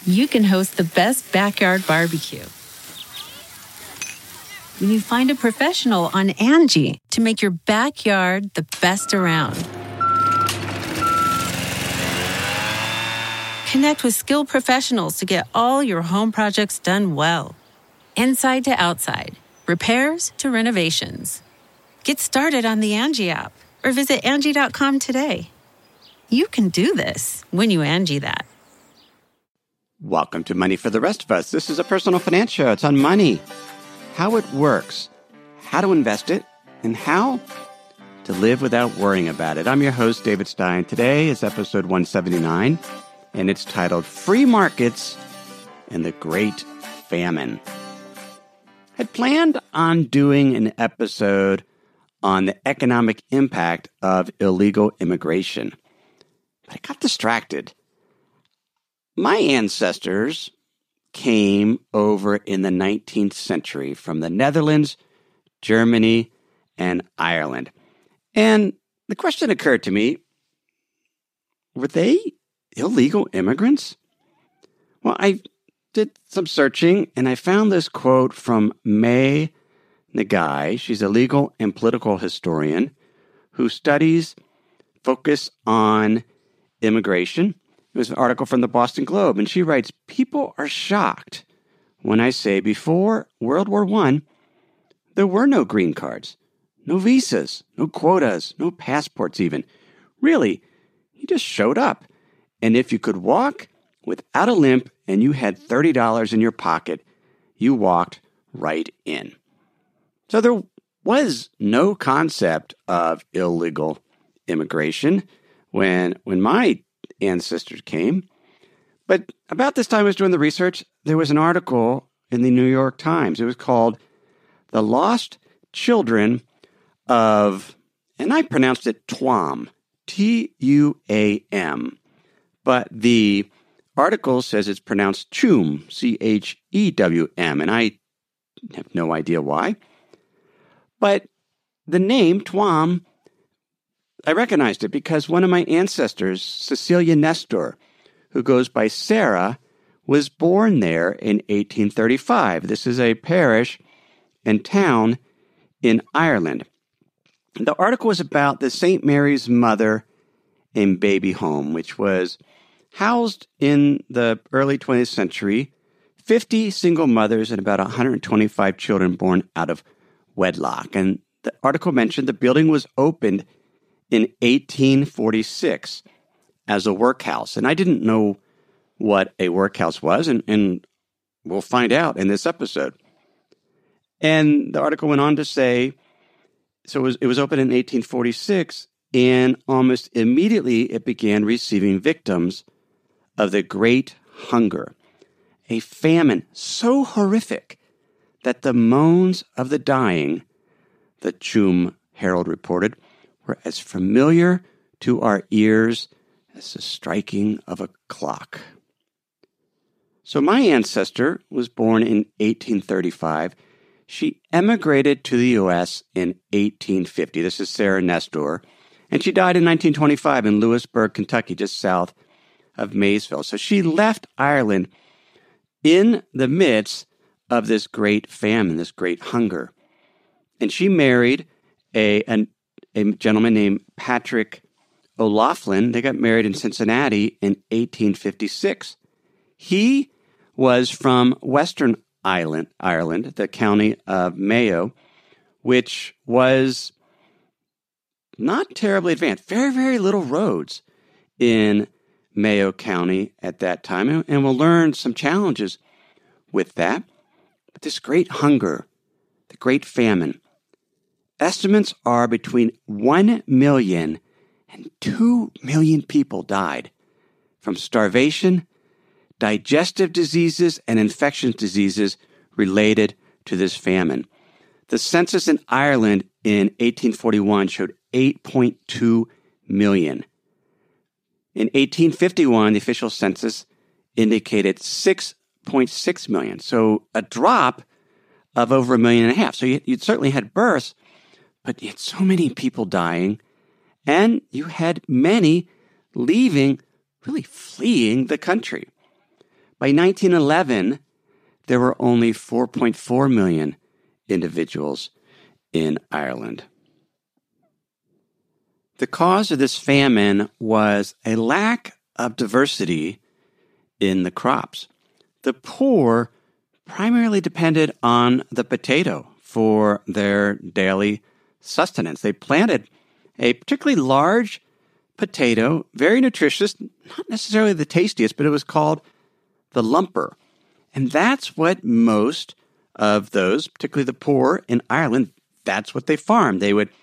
you can host the best backyard barbecue. When you find a professional on Angie to make your backyard the best around. Connect with skilled professionals to get all your home projects done well. Inside to outside, repairs to renovations. Get started on the Angie app or visit Angie.com today. You can do this when you Angie that. Welcome to Money for the Rest of Us. This is a personal finance show. It's on money, how it works, how to invest it, and how to live without worrying about it. I'm your host, David Stein. Today is episode 179, and it's titled Free Markets and the Great Famine. I had planned on doing an episode on the economic impact of illegal immigration, but I got distracted. My ancestors came over in the 19th century from the Netherlands, Germany, and Ireland. And the question occurred to me, were they illegal immigrants? Well, I did some searching, and I found this quote from May Nagai. She's a legal and political historian who focus on immigration. It was an article from the Boston Globe, and she writes, "People are shocked when I say before World War I, there were no green cards, no visas, no quotas, no passports even. Really, you just showed up. And if you could walk without a limp and you had $30 in your pocket, you walked right in." So there was no concept of illegal immigration when my ancestors came. But about this time I was doing the research, there was an article in the New York Times. It was called The Lost Children of, and I pronounced it Tuam, Tuam. But the article says it's pronounced Chum, Chewm, and I have no idea why. But the name Tuam, I recognized it because one of my ancestors, Cecilia Nestor, who goes by Sarah, was born there in 1835. This is a parish and town in Ireland. The article was about the St. Mary's Mother and Baby Home, which was housed in the early 20th century, 50 single mothers and about 125 children born out of wedlock. And the article mentioned the building was opened in 1846 as a workhouse. And I didn't know what a workhouse was, and we'll find out in this episode. And the article went on to say, so it was opened in 1846, and almost immediately it began receiving victims of the Great Hunger, a famine so horrific that the moans of the dying, the Chum Herald reported, were as familiar to our ears as the striking of a clock. So my ancestor was born in 1835. She emigrated to the U.S. in 1850. This is Sarah Nestor. And she died in 1925 in Lewisburg, Kentucky, just south of Maysville. So she left Ireland in the midst of this great famine, this great hunger. And she married a gentleman named Patrick O'Loughlin. They got married in Cincinnati in 1856. He was from Western Ireland, the county of Mayo, which was not terribly advanced. Very, very little roads in Mayo County at that time. And we'll learn some challenges with that. But this great hunger, the great famine, estimates are between 1 million and 2 million people died from starvation, digestive diseases, and infectious diseases related to this famine. The census in Ireland in 1841 showed 8.2 million. In 1851, the official census indicated 6.6 million, so a drop of over 1.5 million. So you certainly had births, but you had so many people dying, and you had many leaving, really fleeing the country. By 1911, there were only 4.4 million individuals in Ireland. The cause of this famine was a lack of diversity in the crops. The poor primarily depended on the potato for their daily sustenance. They planted a particularly large potato, very nutritious, not necessarily the tastiest, but it was called the lumper. And that's what most of those, particularly the poor in Ireland, that's what they farmed. They would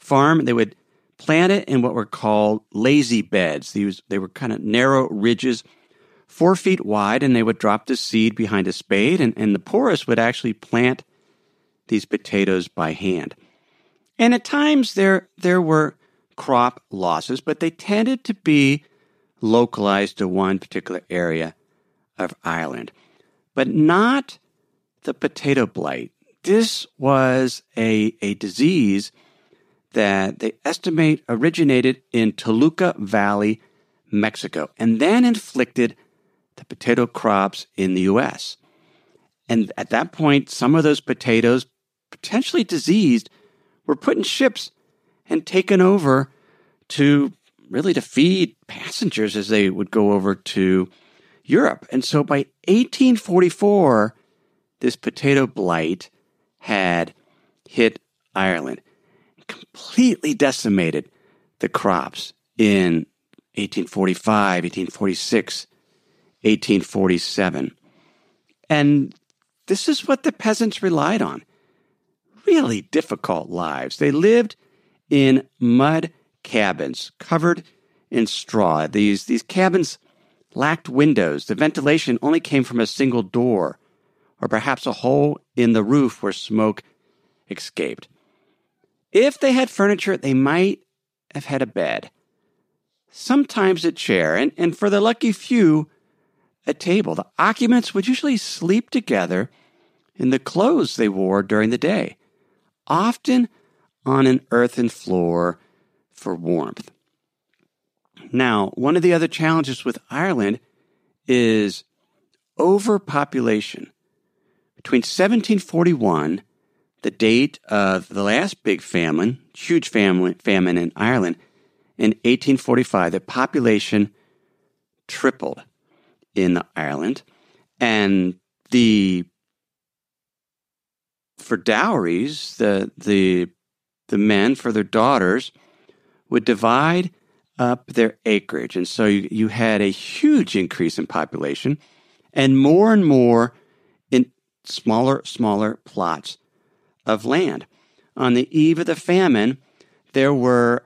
plant it in what were called lazy beds. They were kind of narrow ridges, 4 feet wide, and they would drop the seed behind a spade, and the poorest would actually plant these potatoes by hand. And at times there were crop losses, but they tended to be localized to one particular area of Ireland. But not the potato blight. This was a disease that they estimate originated in Toluca Valley, Mexico, and then inflicted the potato crops in the U.S. And at that point, some of those potatoes, potentially diseased, were put in ships and taken over to feed passengers as they would go over to Europe. And so by 1844, this potato blight had hit Ireland, completely decimated the crops in 1845, 1846, 1847. And this is what the peasants relied on. Really difficult lives. They lived in mud cabins covered in straw. These cabins lacked windows. The ventilation only came from a single door, or perhaps a hole in the roof where smoke escaped. If they had furniture, they might have had a bed, sometimes a chair, and for the lucky few, a table. The occupants would usually sleep together in the clothes they wore during the day, often on an earthen floor for warmth. Now, one of the other challenges with Ireland is overpopulation. Between 1741, the date of the last big famine, huge famine in Ireland, in 1845, the population tripled in Ireland. And for dowries, the men, for their daughters, would divide up their acreage. And so you had a huge increase in population and more in smaller plots of land. On the eve of the famine, there were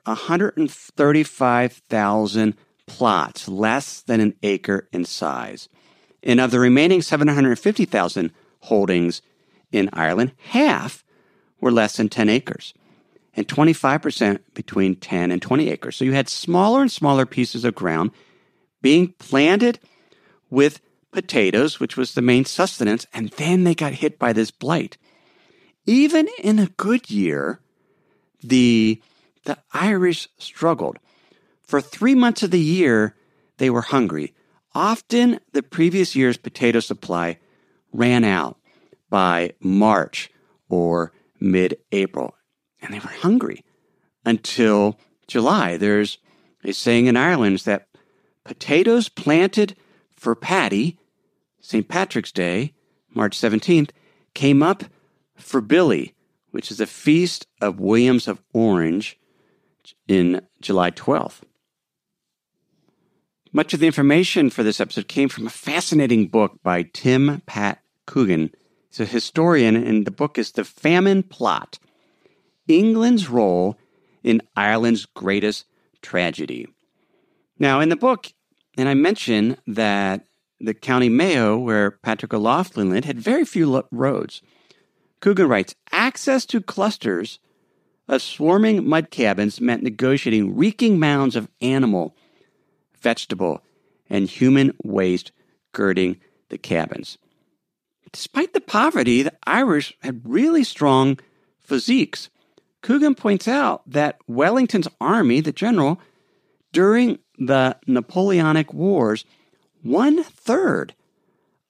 135,000 plots, less than an acre in size. And of the remaining 750,000 holdings in Ireland, half were less than 10 acres, and 25% between 10 and 20 acres. So you had smaller and smaller pieces of ground being planted with potatoes, which was the main sustenance, and then they got hit by this blight. Even in a good year, the Irish struggled. For 3 months of the year, they were hungry. Often, the previous year's potato supply ran out by March or mid-April, and they were hungry until July. There's a saying in Ireland that potatoes planted for Paddy, St. Patrick's Day, March 17th, came up for Billy, which is a feast of Williams of Orange, in July 12th. Much of the information for this episode came from a fascinating book by Tim Pat Coogan. He's a historian, and the book is The Famine Plot, England's Role in Ireland's Greatest Tragedy. Now, in the book, and I mentioned that the County Mayo, where Patrick O'Loughlin lived, had very few roads. Coogan writes, access to clusters of swarming mud cabins meant negotiating reeking mounds of animal, vegetable, and human waste girding the cabins. Despite the poverty, the Irish had really strong physiques. Coogan points out that Wellington's army, the general, during the Napoleonic Wars, 1/3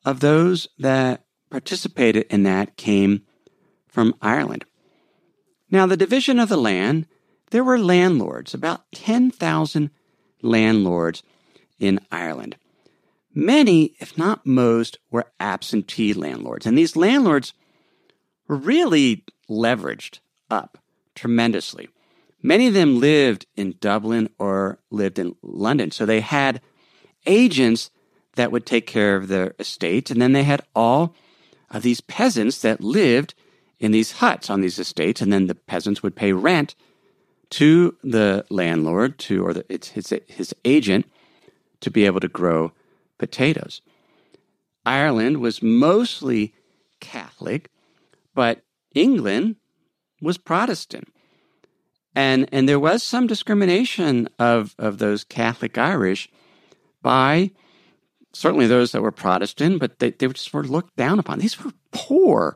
of those that participated in that came from Ireland. Now, the division of the land, there were landlords, about 10,000 landlords in Ireland. Many, if not most, were absentee landlords. And these landlords were really leveraged up tremendously. Many of them lived in Dublin or lived in London. So they had agents that would take care of their estates. And then they had all of these peasants that lived in these huts on these estates. And then the peasants would pay rent to the landlord, his agent, to be able to grow potatoes. Ireland was mostly Catholic, but England was Protestant. And there was some discrimination of those Catholic Irish by certainly those that were Protestant, but they just were looked down upon. These were poor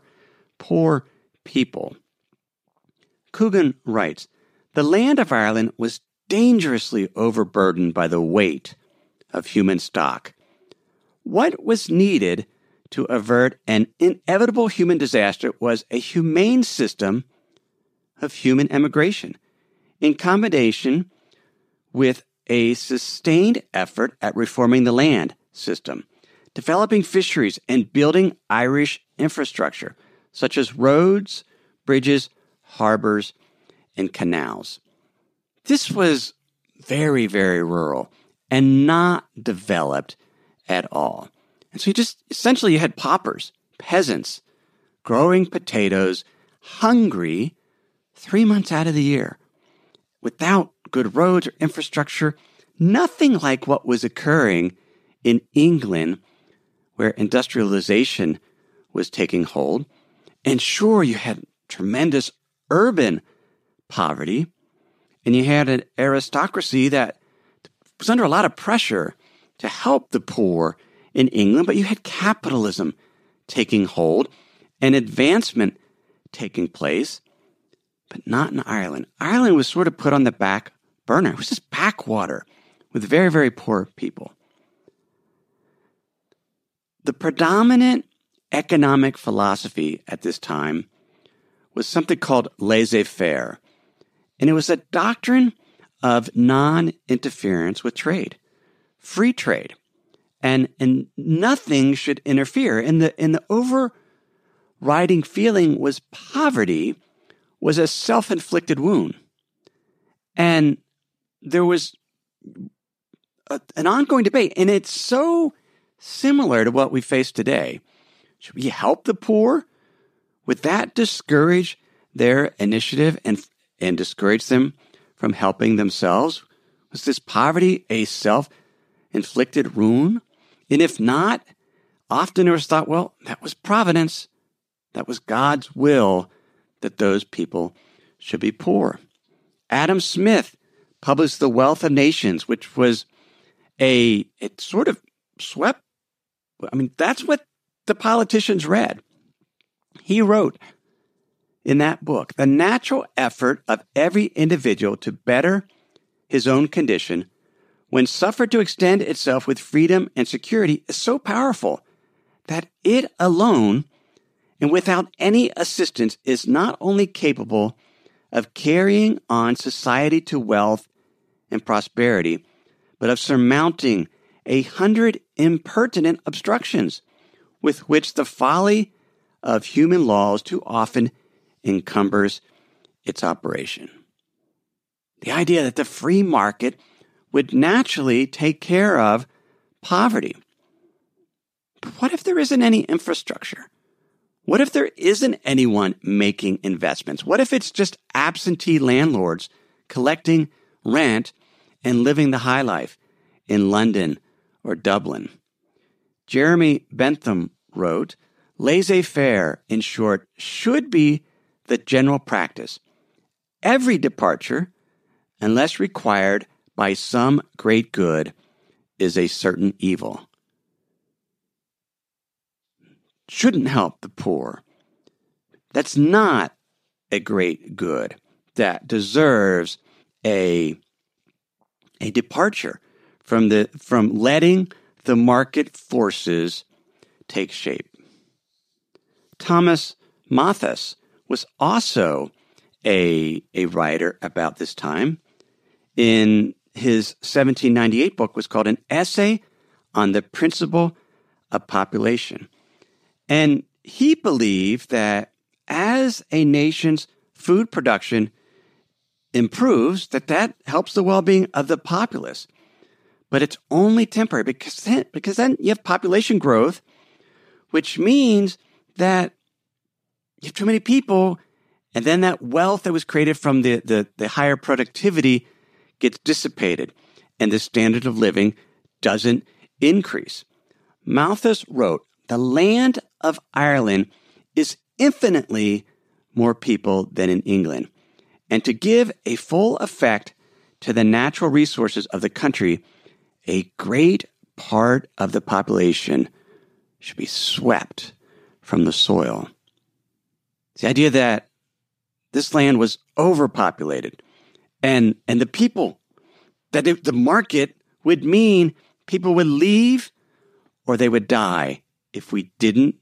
people. Coogan writes, "The land of Ireland was dangerously overburdened by the weight of human stock. What was needed to avert an inevitable human disaster was a humane system of human emigration, in combination with a sustained effort at reforming the land system, developing fisheries, and building Irish infrastructure, such as roads, bridges, harbors, and canals." This was very, very rural and not developed at all. And so you had paupers, peasants, growing potatoes, hungry 3 months out of the year, without good roads or infrastructure, nothing like what was occurring in England, where industrialization was taking hold. And sure, you had tremendous urban poverty, and you had an aristocracy that was under a lot of pressure to help the poor in England, but you had capitalism taking hold and advancement taking place, but not in Ireland. Ireland was sort of put on the back burner. It was just backwater with very, very poor people. The predominant economic philosophy at this time was something called laissez-faire, and it was a doctrine of non-interference with trade, free trade, and nothing should interfere. And the overriding feeling was poverty was a self-inflicted wound, and there was an ongoing debate, and it's so similar to what we face today. Should we help the poor? Would that discourage their initiative and discourage them from helping themselves? Was this poverty a self-inflicted wound? And if not, often it was thought, well, that was providence. That was God's will that those people should be poor. Adam Smith published The Wealth of Nations, which was it sort of swept. I mean, that's what the politicians read. He wrote in that book, "The natural effort of every individual to better his own condition, when suffered to extend itself with freedom and security, is so powerful that it alone and without any assistance is not only capable of carrying on society to wealth and prosperity, but of surmounting 100 impertinent obstructions with which the folly of human laws too often encumbers its operation." The idea that the free market would naturally take care of poverty. But what if there isn't any infrastructure? What if there isn't anyone making investments? What if it's just absentee landlords collecting rent and living the high life in London or Dublin? Jeremy Bentham wrote, "Laissez-faire, in short, should be the general practice. Every departure, unless required by some great good, is a certain evil." Shouldn't help the poor. That's not a great good that deserves a departure from letting the market forces take shape. Thomas Malthus was also a writer about this time. In his 1798 book was called An Essay on the Principle of Population. And he believed that as a nation's food production improves, that helps the well-being of the populace. But it's only temporary because then you have population growth, which means that you have too many people, and then that wealth that was created from the higher productivity gets dissipated, and the standard of living doesn't increase. Malthus wrote, "The land of Ireland is infinitely more people than in England, and to give a full effect to the natural resources of the country, a great part of the population should be swept from the soil." It's the idea that this land was overpopulated, and the people, that the market would mean people would leave or they would die if we didn't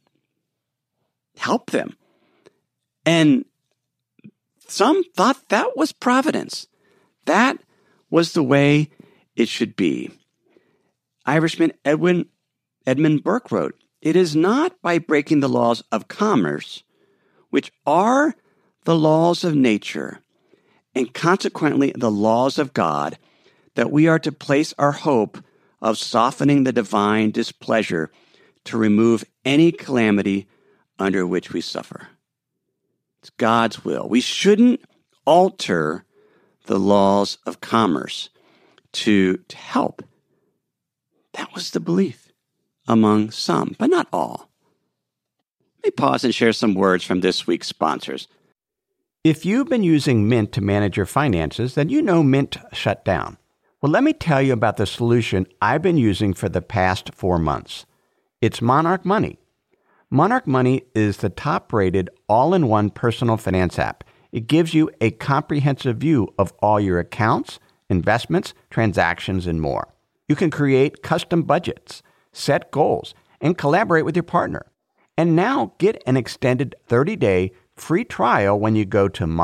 help them. And some thought that was providence. That was the way it should be. Irishman Edmund Burke wrote, "It is not by breaking the laws of commerce, which are the laws of nature, and consequently the laws of God, that we are to place our hope of softening the divine displeasure to remove any calamity under which we suffer." It's God's will. We shouldn't alter the laws of commerce to help. That was the belief among some, but not all. Let me pause and share some words from this week's sponsors. If you've been using Mint to manage your finances, then you know Mint shut down. Well, let me tell you about the solution I've been using for the past 4 months. It's Monarch Money. Monarch Money is the top-rated all-in-one personal finance app. It gives you a comprehensive view of all your accounts, investments, transactions, and more. You can create custom budgets, set goals, and collaborate with your partner. And now get an extended 30-day free trial when you go to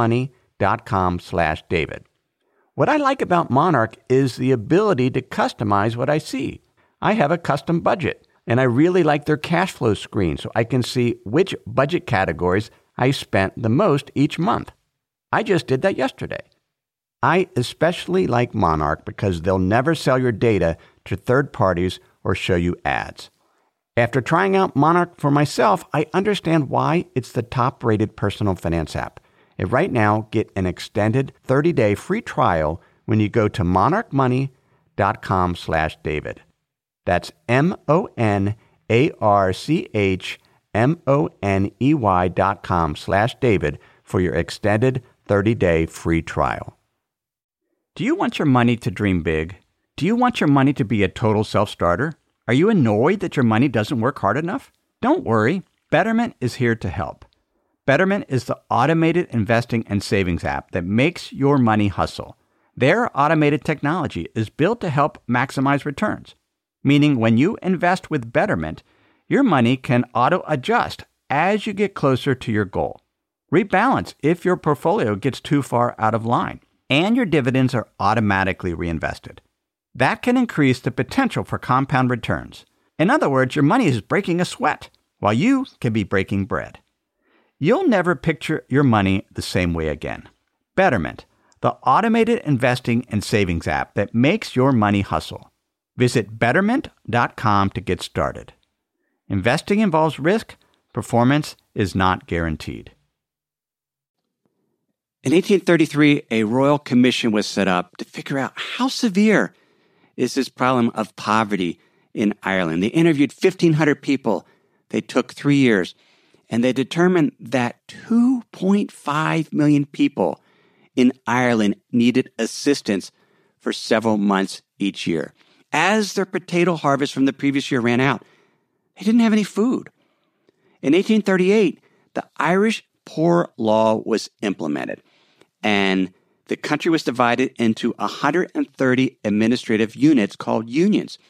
monarchmoney.com/David. What I like about Monarch is the ability to customize what I see. I have a custom budget, and I really like their cash flow screen so I can see which budget categories I spent the most each month. I just did that yesterday. I especially like Monarch because they'll never sell your data to third parties or show you ads. After trying out Monarch for myself, I understand why it's the top-rated personal finance app. And right now, get an extended 30-day free trial when you go to monarchmoney.com/David. That's monarchmoney.com/David for your extended 30-day free trial. Do you want your money to dream big? Do you want your money to be a total self-starter? Are you annoyed that your money doesn't work hard enough? Don't worry. Betterment is here to help. Betterment is the automated investing and savings app that makes your money hustle. Their automated technology is built to help maximize returns, meaning when you invest with Betterment, your money can auto-adjust as you get closer to your goal. Rebalance if your portfolio gets too far out of line, and your dividends are automatically reinvested. That can increase the potential for compound returns. In other words, your money is breaking a sweat, while you can be breaking bread. You'll never picture your money the same way again. Betterment, the automated investing and savings app that makes your money hustle. Visit betterment.com to get started. Investing involves risk. Performance is not guaranteed. In 1833, a royal commission was set up to figure out how severe is this problem of poverty in Ireland. They interviewed 1,500 people. They took 3 years, and they determined that 2.5 million people in Ireland needed assistance for several months each year. As their potato harvest from the previous year ran out, they didn't have any food. In 1838, the Irish Poor Law was implemented, and the country was divided into 130 administrative units called unions.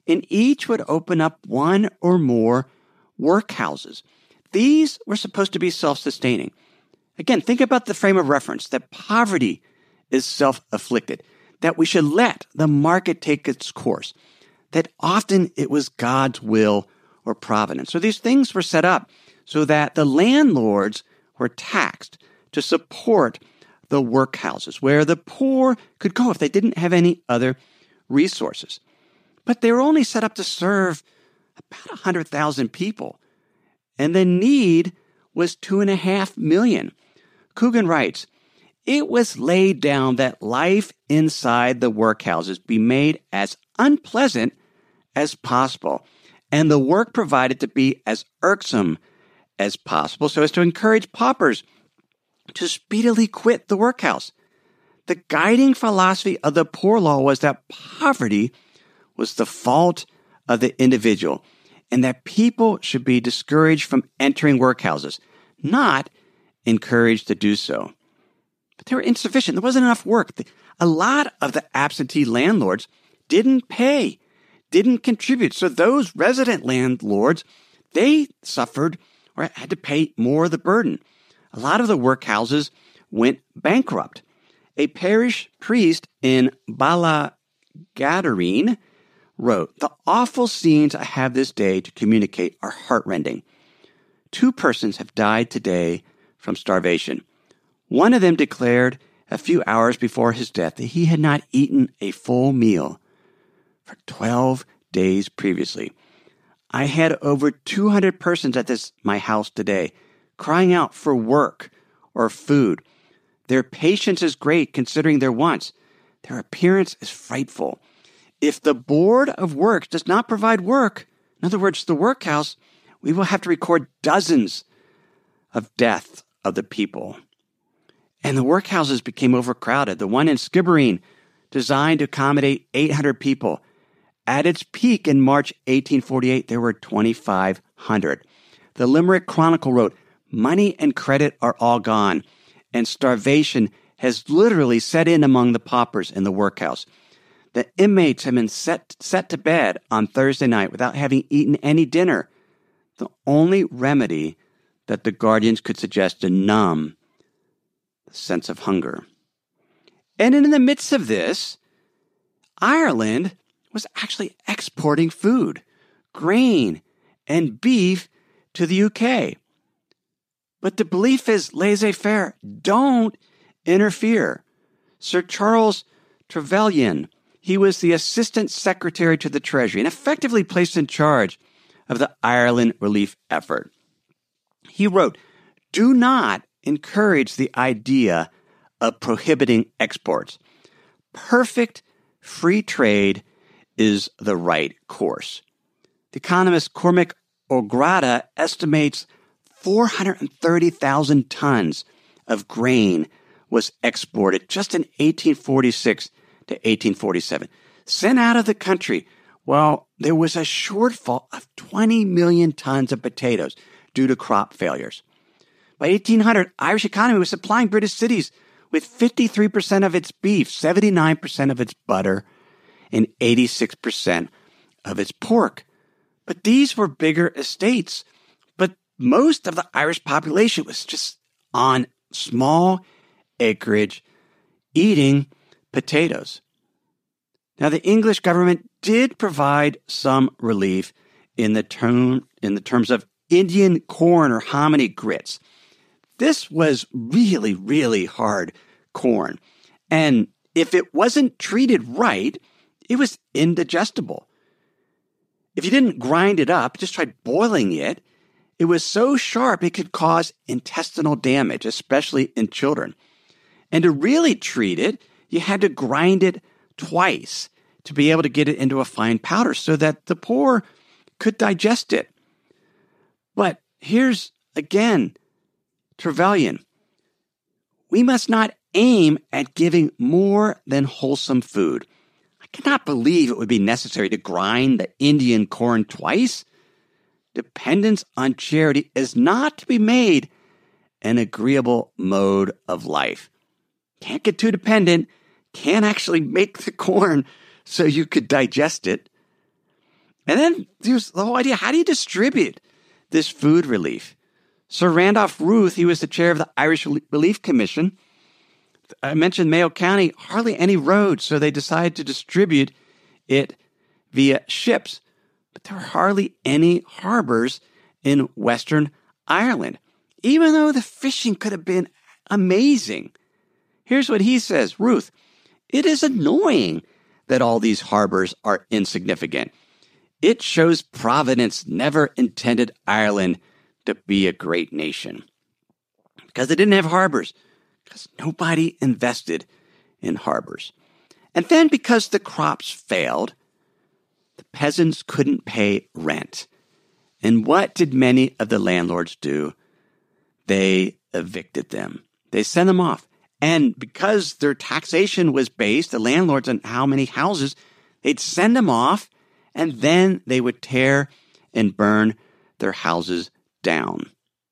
and each would open up one or more workhouses. These were supposed to be self-sustaining. Again, think about the frame of reference, that poverty is self-afflicted, that we should let the market take its course, that often it was God's will or providence. So these things were set up so that the landlords were taxed to support the workhouses, where the poor could go if they didn't have any other resources. But they were only set up to serve about 100,000 people, and the need was 2.5 million. Coogan writes, "It was laid down that life inside the workhouses be made as unpleasant as possible, and the work provided to be as irksome as possible, so as to encourage paupers to speedily quit the workhouse. The guiding philosophy of the poor law was that poverty was the fault of the individual, and that people should be discouraged from entering workhouses, not encouraged to do so." But they were insufficient. There wasn't enough work. A lot of the absentee landlords didn't pay, didn't contribute. So those resident landlords, they suffered or had to pay more of the burden. A lot of the workhouses went bankrupt. A parish priest in Ballagadarene wrote, "The awful scenes I have this day to communicate are heartrending. 2 persons have died today from starvation. One of them declared a few hours before his death that he had not eaten a full meal for 12 days previously. I had over 200 persons at my house today, crying out for work or food. Their patience is great considering their wants. Their appearance is frightful. If the Board of Works does not provide work, in other words, the workhouse, we will have to record dozens of deaths of the people." And the workhouses became overcrowded. The one in Skibbereen, designed to accommodate 800 people. At its peak in March 1848, there were 2,500. The Limerick Chronicle wrote, "Money and credit are all gone, and starvation has literally set in among the paupers in the workhouse. The inmates have been set to bed on Thursday night without having eaten any dinner, the only remedy that the guardians could suggest to numb the sense of hunger." And in the midst of this, Ireland was actually exporting food, grain, and beef to the UK. But the belief is laissez-faire. Don't interfere. Sir Charles Trevelyan, he was the Assistant Secretary to the Treasury and effectively placed in charge of the Ireland relief effort. He wrote, "Do not encourage the idea of prohibiting exports. Perfect free trade is the right course." The economist Cormac O'Grada estimates 430,000 tons of grain was exported just in 1846 to 1847, sent out of the country, while there was a shortfall of 20 million tons of potatoes due to crop failures. By 1800, Irish economy was supplying British cities with 53% of its beef, 79% of its butter, and 86% of its pork. But these were bigger estates. But most of the Irish population was just on small acreage eating potatoes. Now, the English government did provide some relief in the terms of Indian corn or hominy grits. This was really, really hard corn. And if it wasn't treated right, it was indigestible. If you didn't grind it up, just tried boiling it, it was so sharp it could cause intestinal damage, especially in children. And to really treat it, you had to grind it twice to be able to get it into a fine powder so that the poor could digest it. But here's, again, Trevelyan. We must not aim at giving more than wholesome food. I cannot believe it would be necessary to grind the Indian corn twice. Dependence on charity is not to be made an agreeable mode of life. Can't get too dependent. Can't actually make the corn so you could digest it. And then there's the whole idea, how do you distribute this food relief? Sir Randolph Ruth, he was the chair of the Irish Relief Commission. I mentioned Mayo County, hardly any roads, so they decided to distribute it via ships. But there were hardly any harbors in Western Ireland, even though the fishing could have been amazing. Here's what he says, Ruth, it is annoying that all these harbors are insignificant. It shows Providence never intended Ireland to be a great nation. Because they didn't have harbors. Because nobody invested in harbors. And then because the crops failed, the peasants couldn't pay rent. And what did many of the landlords do? They evicted them. They sent them off. And because their taxation was based, the landlords, on how many houses, they'd send them off, and then they would tear and burn their houses down.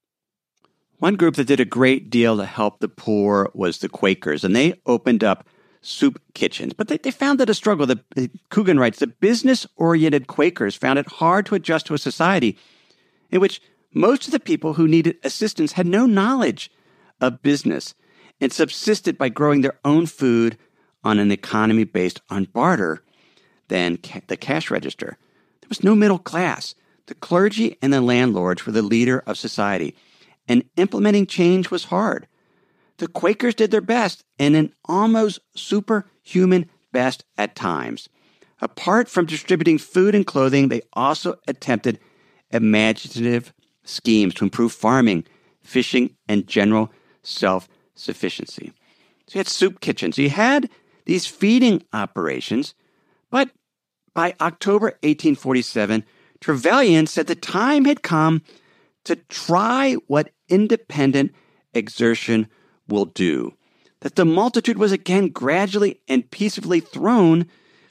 One group that did a great deal to help the poor was the Quakers, and they opened up soup kitchens. But they found it a struggle. Coogan writes, the business-oriented Quakers found it hard to adjust to a society in which most of the people who needed assistance had no knowledge of business and subsisted by growing their own food on an economy based on barter than the cash register. There was no middle class. The clergy and the landlords were the leader of society, and implementing change was hard. The Quakers did their best, and an almost superhuman best at times. Apart from distributing food and clothing, they also attempted imaginative schemes to improve farming, fishing, and general self-sufficiency. So you had soup kitchens. You had these feeding operations, but by October 1847, Trevelyan said the time had come to try what independent exertion will do, that the multitude was again gradually and peacefully thrown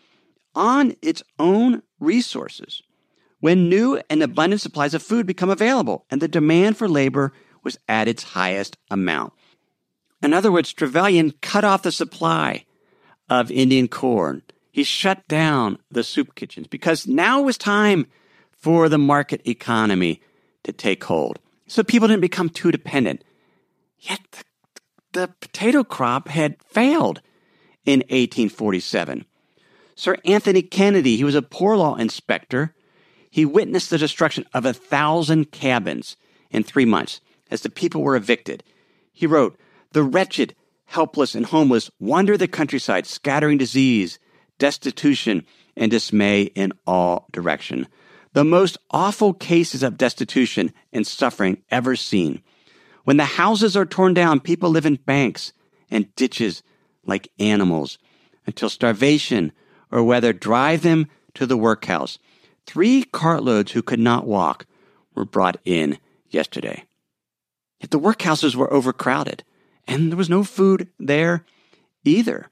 on its own resources when new and abundant supplies of food become available and the demand for labor was at its highest amount. In other words, Trevelyan cut off the supply of Indian corn. He shut down the soup kitchens because now was time for the market economy to take hold. So people didn't become too dependent. Yet the potato crop had failed in 1847. Sir Anthony Kennedy, he was a poor law inspector. He witnessed the destruction of 1,000 cabins in 3 months as the people were evicted. He wrote, the wretched, helpless, and homeless wander the countryside, scattering disease, destitution, and dismay in all direction. The most awful cases of destitution and suffering ever seen. When the houses are torn down, people live in banks and ditches like animals until starvation or weather drive them to the workhouse. 3 cartloads who could not walk were brought in yesterday. Yet the workhouses were overcrowded, and there was no food there either.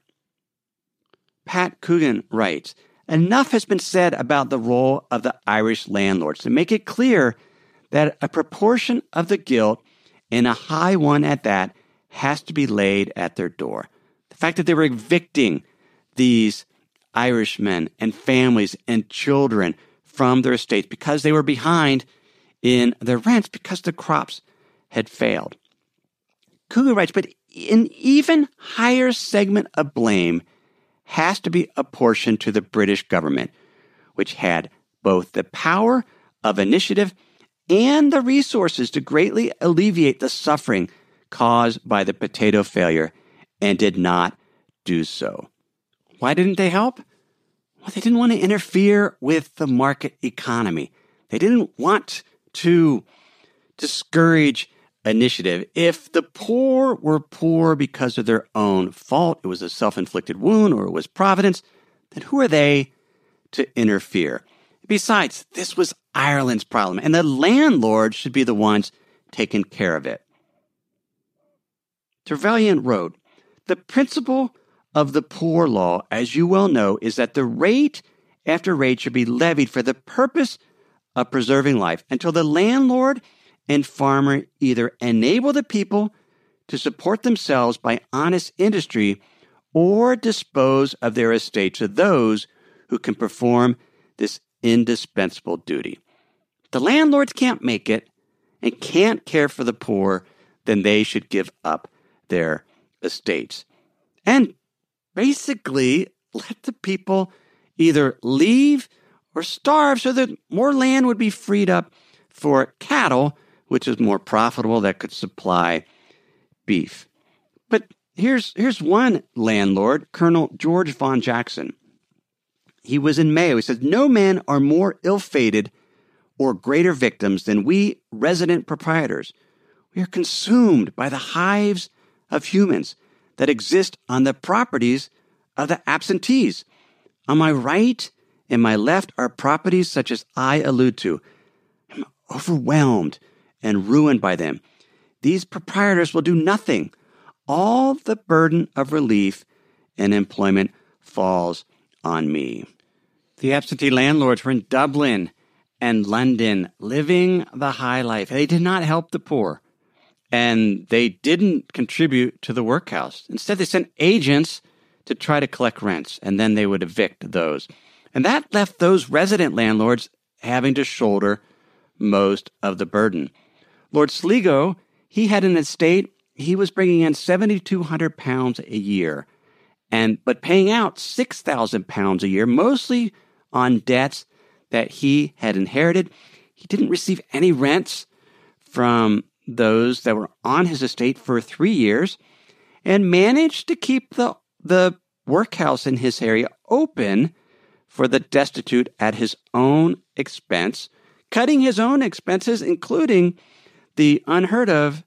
Pat Coogan writes, enough has been said about the role of the Irish landlords to make it clear that a proportion of the guilt, and a high one at that, has to be laid at their door. The fact that they were evicting these Irishmen and families and children from their estates because they were behind in their rents because the crops had failed. Coogan writes, but an even higher segment of blame has to be apportioned to the British government, which had both the power of initiative and the resources to greatly alleviate the suffering caused by the potato failure and did not do so. Why didn't they help? Well, they didn't want to interfere with the market economy. They didn't want to discourage initiative. If the poor were poor because of their own fault, it was a self-inflicted wound or it was providence, then who are they to interfere? Besides, this was Ireland's problem, and the landlords should be the ones taking care of it. Trevelyan wrote, the principle of the poor law, as you well know, is that the rate after rate should be levied for the purpose of preserving life until the landlord and farmer either enable the people to support themselves by honest industry or dispose of their estate to those who can perform this indispensable duty. The landlords can't make it and can't care for the poor, then they should give up their estates. And basically, let the people either leave or starve so that more land would be freed up for cattle, which is more profitable, that could supply beef. But here's one landlord, Colonel George Von Jackson. He was in Mayo. He says, "No men are more ill-fated or greater victims than we resident proprietors. We are consumed by the hives of humans that exist on the properties of the absentees. On my right and my left are properties such as I allude to. I'm overwhelmed and ruined by them. These proprietors will do nothing. All the burden of relief and employment falls on me." The absentee landlords were in Dublin and London, living the high life. They did not help the poor, and they didn't contribute to the workhouse. Instead, they sent agents to try to collect rents, and then they would evict those. And that left those resident landlords having to shoulder most of the burden. Lord Sligo, he had an estate. He was bringing in £7,200 a year, but paying out £6,000 a year, mostly on debts that he had inherited. He didn't receive any rents from those that were on his estate for 3 years, and managed to keep the workhouse in his area open for the destitute at his own expense, cutting his own expenses, including the unheard of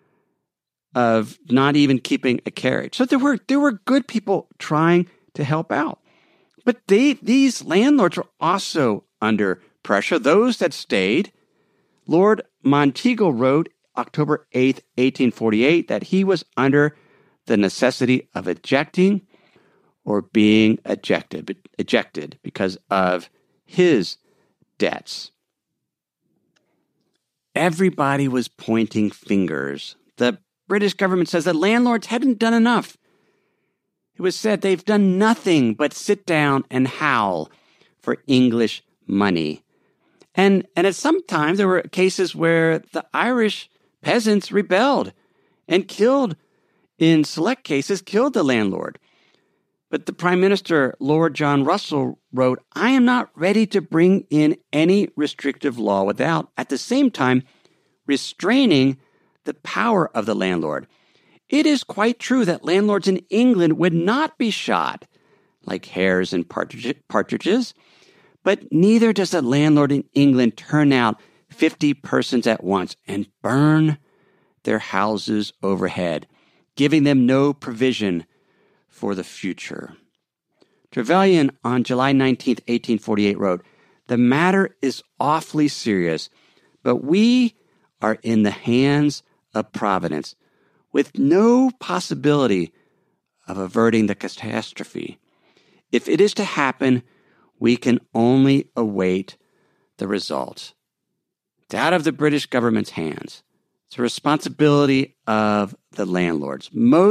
not even keeping a carriage. So there were good people trying to help out. But these landlords were also under pressure. Those that stayed, Lord Monteagle wrote October 8th, 1848, that he was under the necessity of ejecting or being ejected because of his debts. Everybody was pointing fingers. The British government says that landlords hadn't done enough. It was said they've done nothing but sit down and howl for English money. And at some time, there were cases where the Irish peasants rebelled and in select cases, killed the landlord. But the Prime Minister, Lord John Russell, wrote, "I am not ready to bring in any restrictive law without, at the same time, restraining the power of the landlord. It is quite true that landlords in England would not be shot like hares and partridges, but neither does a landlord in England turn out 50 persons at once and burn their houses overhead, giving them no provision for the future." Trevelyan on July 19th, 1848 wrote, "The matter is awfully serious, but we are in the hands of Providence, with no possibility of averting the catastrophe. If it is to happen, we can only await the results. It's out of the British government's hands. It's a responsibility of the landlords,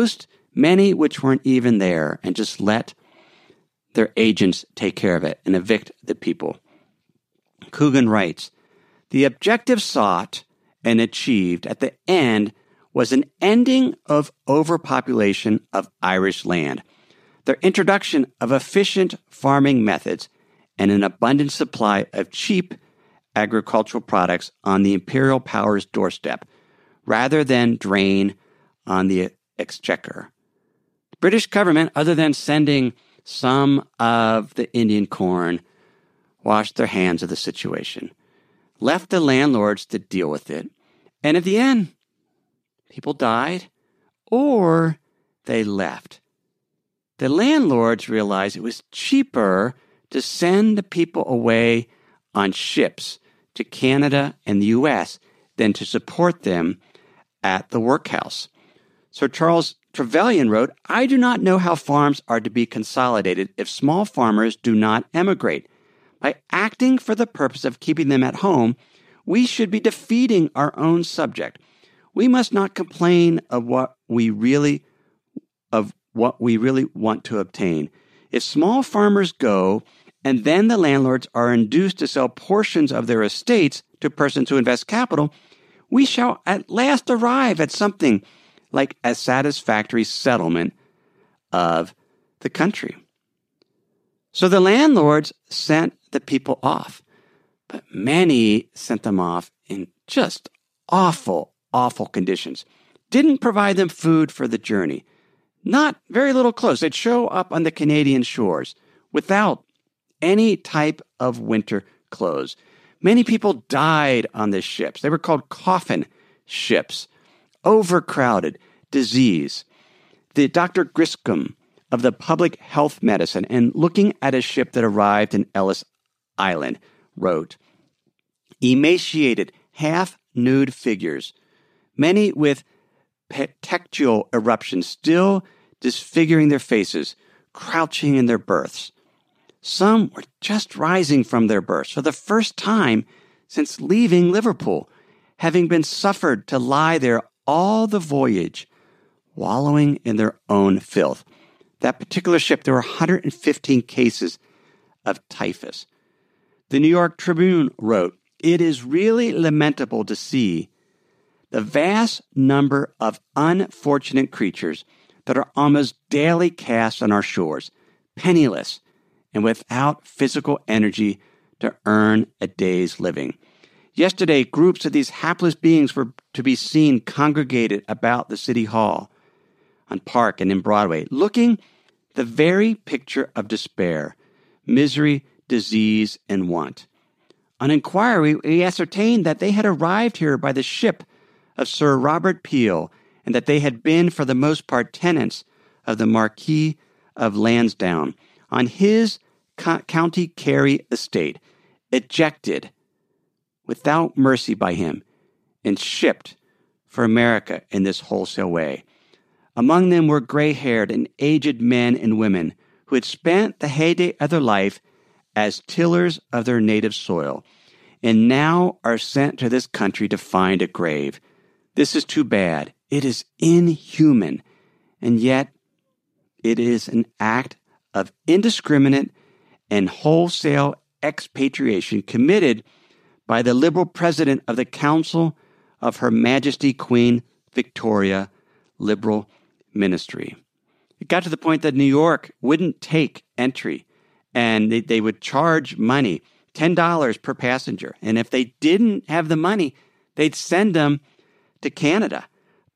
many which weren't even there, and just let their agents take care of it and evict the people." Coogan writes, "The objective sought and achieved at the end was an ending of overpopulation of Irish land, their introduction of efficient farming methods, and an abundant supply of cheap agricultural products on the imperial power's doorstep, rather than drain on the exchequer. The British government, other than sending some of the Indian corn, washed their hands of the situation, left the landlords to deal with it, and at the end, people died or they left. The landlords realized it was cheaper to send the people away on ships to Canada and the U.S. than to support them at the workhouse. Sir Charles Trevelyan wrote, "I do not know how farms are to be consolidated if small farmers do not emigrate. By acting for the purpose of keeping them at home, we should be defeating our own subject. We must not complain of what we really want to obtain. If small farmers go and then the landlords are induced to sell portions of their estates to persons who invest capital, we shall at last arrive at something like a satisfactory settlement of the country. So the landlords sent the people off, but many sent them off in just awful conditions. Didn't provide them food for the journey. Not very little clothes. They'd show up on the Canadian shores without any type of winter clothes. Many people died on the ships. They were called coffin ships. Overcrowded, disease. The Dr. Griscom of the Public Health Medicine, and looking at a ship that arrived in Ellis Island, wrote, emaciated, half-nude figures, many with petechial eruptions still disfiguring their faces, crouching in their berths. Some were just rising from their berths for the first time since leaving Liverpool, having been suffered to lie there all the voyage, wallowing in their own filth. That particular ship, there were 115 cases of typhus. The New York Tribune wrote, it is really lamentable to see the vast number of unfortunate creatures that are almost daily cast on our shores, penniless and without physical energy to earn a day's living. Yesterday, groups of these hapless beings were to be seen congregated about the City Hall, on Park and in Broadway, looking the very picture of despair, misery, disease, and want. On inquiry, we ascertained that they had arrived here by the ship of Sir Robert Peel, and that they had been, for the most part, tenants of the Marquis of Lansdowne on his County Kerry estate, ejected without mercy by him, and shipped for America in this wholesale way. Among them were gray-haired and aged men and women who had spent the heyday of their life as tillers of their native soil, and now are sent to this country to find a grave. This is too bad. It is inhuman, and yet it is an act of indiscriminate and wholesale expatriation committed by the Liberal President of the Council of Her Majesty Queen Victoria Liberal Ministry. It got to the point that New York wouldn't take entry, and they would charge money, $10 per passenger. And if they didn't have the money, they'd send them to Canada.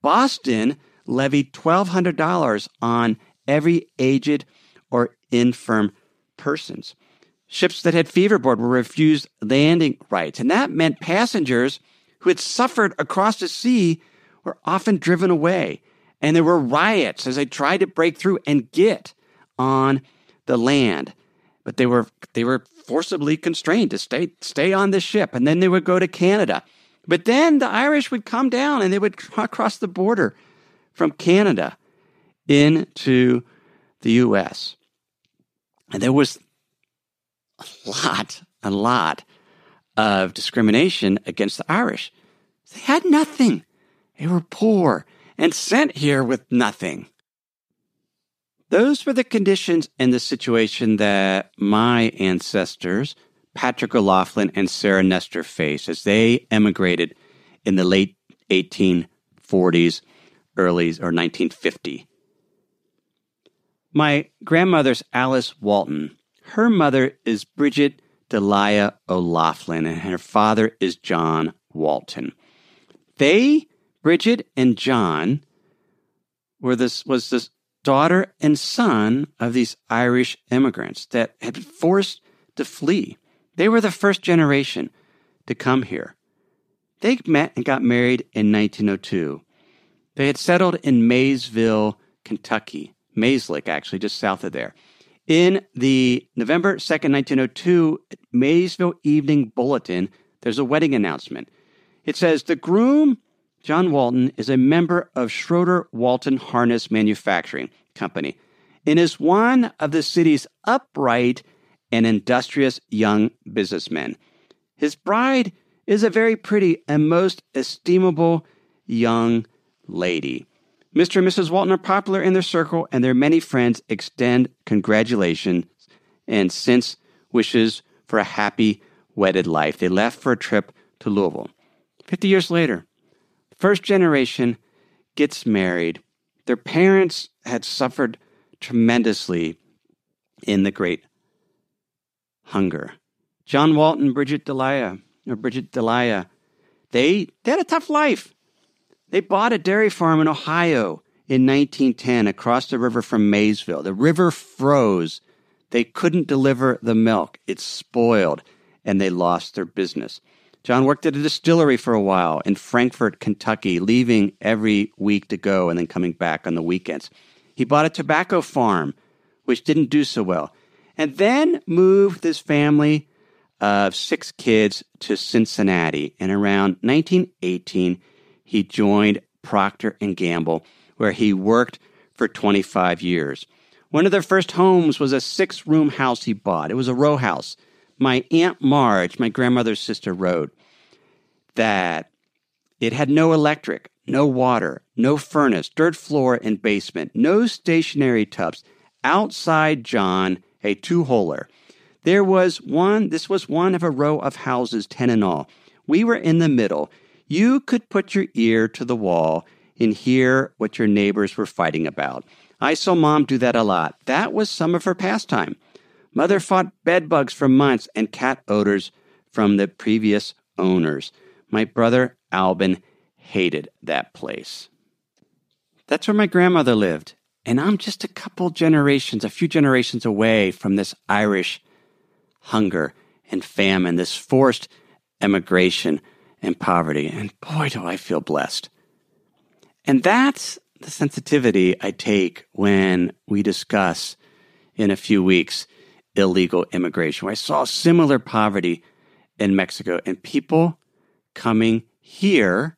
Boston levied $1,200 on every aged or infirm persons. Ships that had feverboard were refused landing rights, and that meant passengers who had suffered across the sea were often driven away. And there were riots as they tried to break through and get on the land. But they were forcibly constrained to stay on the ship, and then they would go to Canada. But then the Irish would come down and they would cross the border from Canada into the U.S. And there was a lot of discrimination against the Irish. They had nothing. They were poor and sent here with nothing. Those were the conditions and the situation that my ancestors, Patrick O'Loughlin and Sarah Nestor, faced as they emigrated in the late 1840s, early or 1950. My grandmother's Alice Walton. Her mother is Bridget Delia O'Loughlin, and her father is John Walton. Bridget and John, was this daughter and son of these Irish immigrants that had been forced to flee. They were the first generation to come here. They met and got married in 1902. They had settled in Maysville, Kentucky, Mayslick, actually, just south of there. In the November 2nd, 1902, Maysville Evening Bulletin, there's a wedding announcement. It says, the groom, John Walton, is a member of Schroeder Walton Harness Manufacturing Company and is one of the city's upright and industrious young businessmen. His bride is a very pretty and most estimable young lady. Mr. and Mrs. Walton are popular in their circle, and their many friends extend congratulations. And since wishes for a happy wedded life. They left for a trip to Louisville. 50 years later, first generation gets married. Their parents had suffered tremendously in the Great Hunger. John Walton, Bridget Delia, they had a tough life. They bought a dairy farm in Ohio in 1910 across the river from Maysville. The river froze. They couldn't deliver the milk. It spoiled, and they lost their business. John worked at a distillery for a while in Frankfort, Kentucky, leaving every week to go and then coming back on the weekends. He bought a tobacco farm, which didn't do so well, and then moved his family of 6 kids to Cincinnati. And around 1918, he joined Procter & Gamble, where he worked for 25 years. One of their first homes was a 6-room house he bought. It was a row house. My Aunt Marge, my grandmother's sister, wrote that it had no electric, no water, no furnace, dirt floor and basement, no stationary tubs. Outside John, a 2-holer. This was one of a row of houses, 10 in all. We were in the middle. You could put your ear to the wall and hear what your neighbors were fighting about. I saw Mom do that a lot. That was some of her pastime. Mother fought bed bugs for months and cat odors from the previous owners. My brother Albin hated that place. That's where my grandmother lived. And I'm just a few generations away from this Irish hunger and famine, this forced emigration and poverty. And boy, do I feel blessed. And that's the sensitivity I take when we discuss in a few weeks illegal immigration, where I saw similar poverty in Mexico and people coming here,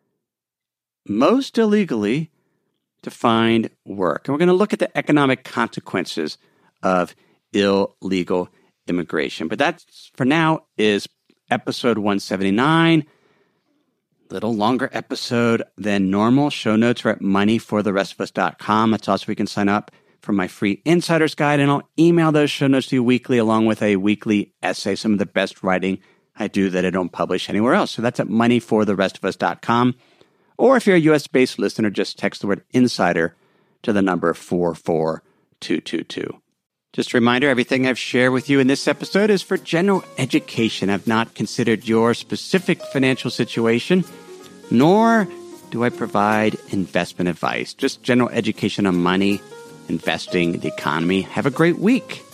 most illegally, to find work. And we're going to look at the economic consequences of illegal immigration. But that, for now, is episode 179. Little longer episode than normal. Show notes are at moneyfortherestofus.com. That's also where you can sign up for my free Insider's Guide, and I'll email those show notes to you weekly along with a weekly essay, some of the best writing I do that I don't publish anywhere else. So that's at moneyfortherestofus.com. Or if you're a U.S.-based listener, just text the word insider to the number 44222. Just a reminder, everything I've shared with you in this episode is for general education. I've not considered your specific financial situation, nor do I provide investment advice. Just general education on money, investing, the economy. Have a great week.